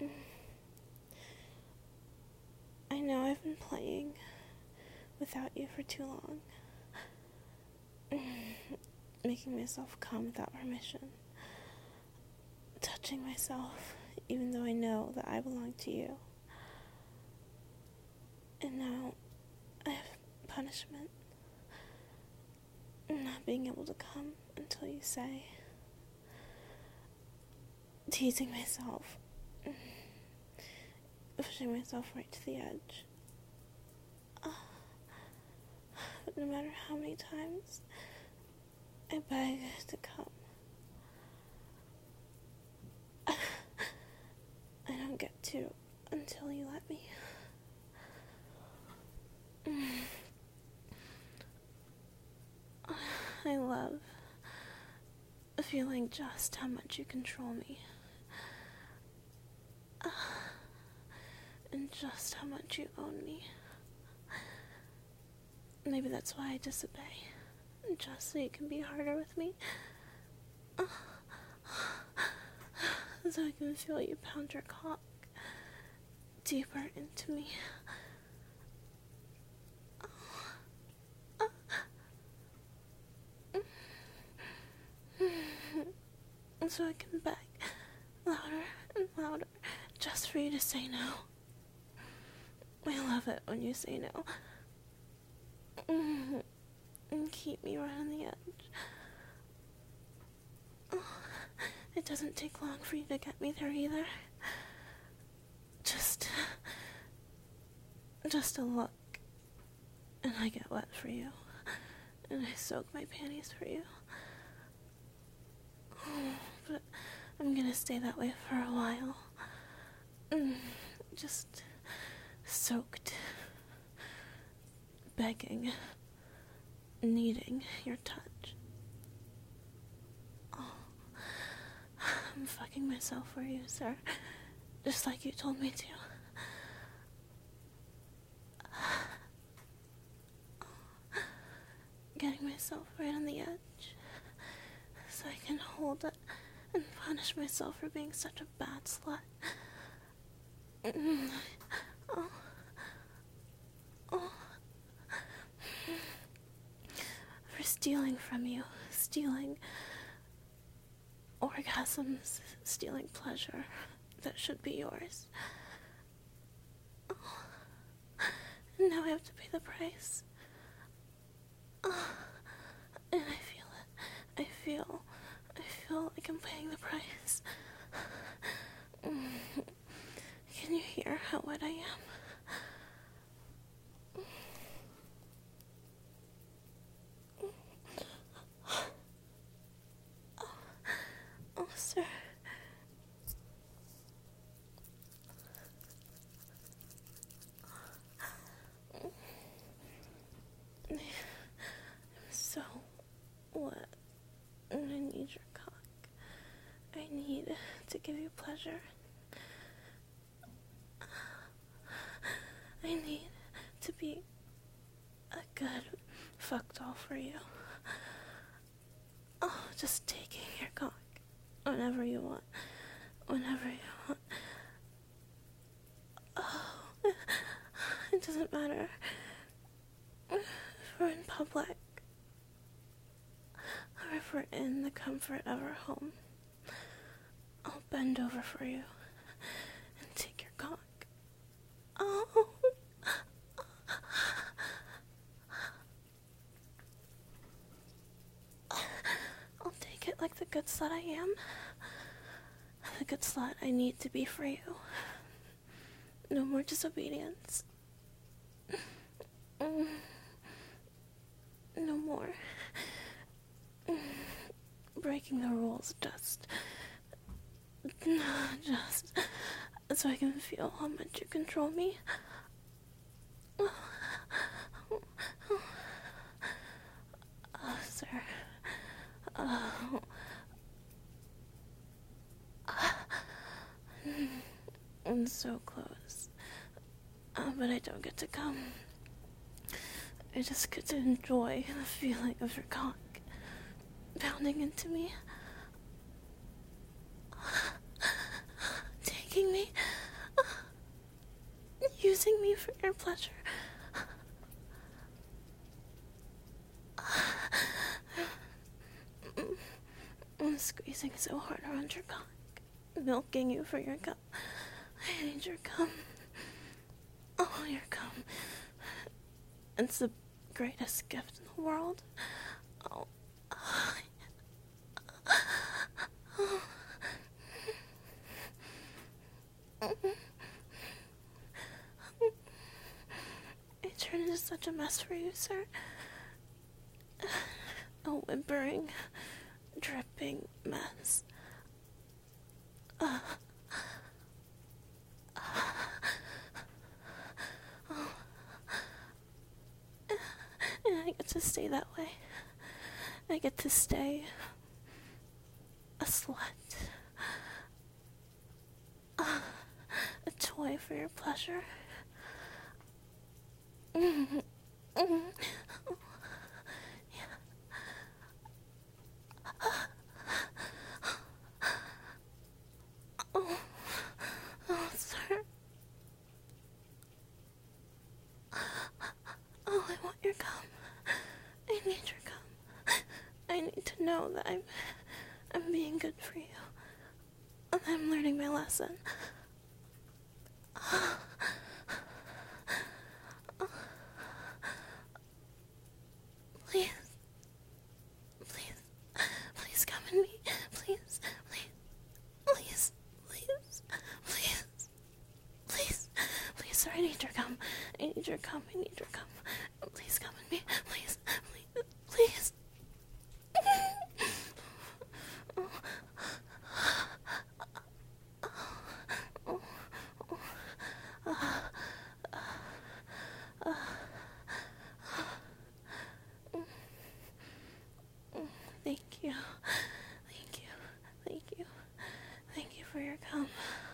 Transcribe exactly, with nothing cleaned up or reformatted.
I know I've been playing without you for too long. Making myself come without permission. Touching myself, even though I know that I belong to you. And now, I have punishment. Not being able to come until you say. Teasing myself. Pushing myself right to the edge. But no matter how many times I beg to come, I don't get to until you let me. I love feeling just how much you control me. And just how much you own me. Maybe that's why I disobey. Just so you can be harder with me. So I can feel you pound your cock deeper into me. So I can beg louder and louder just for you to say no. I love it when you say no. And keep me right on the edge. It doesn't take long for you to get me there either. Just... Just a look. And I get wet for you. And I soak my panties for you. But I'm gonna stay that way for a while. Just soaked, begging, needing your touch. Oh, I'm fucking myself for you, sir, just like you told me to. Getting myself right on the edge so I can hold it and punish myself for being such a bad slut. Oh. Oh. For stealing from you, stealing orgasms, stealing pleasure that should be yours. Oh. And now I have to pay the price. Oh. And I feel it. I feel, I feel like I'm paying the price. Can you hear how wet I am? Oh, oh sir. I'm so wet, and I need your cock. I need to give you pleasure. I need to be a good fuck doll for you. Oh, just taking your cock whenever you want. Whenever you want. Oh, it doesn't matter if we're in public or if we're in the comfort of our home. I'll bend over for you and take your cock. Oh. I'll take it like the good slut I am. The good slut I need to be for you. No more disobedience. No more breaking the rules, just just so I can feel how much you control me. Oh, sir. Oh. I'm so close. Uh, but I don't get to come. I just get to enjoy the feeling of your cock pounding into me. Taking me squeezing me for your pleasure. I'm squeezing so hard around your cock, milking you for your cum. I need your cum. Oh, your cum. It's the greatest gift in the world. Oh. I turned into such a mess for you, sir. A whimpering, dripping mess. Uh, uh, oh. And I get to stay that way. I get to stay a slut. Uh, a toy for your pleasure. Mm-hmm. Mm-hmm. Oh, oh, sir. Oh, I want your cum. I need your cum. I need to know that I'm, I'm being good for you. And I'm learning my lesson. Please. Please. Please come in me. Please. Please. Please. Please. Please. Please. Please, sir, I need your cum. I need your cum. I need your cum. Please come in me. Please. Please. Please. Thank you. Thank you. Thank you. Thank you for your cum.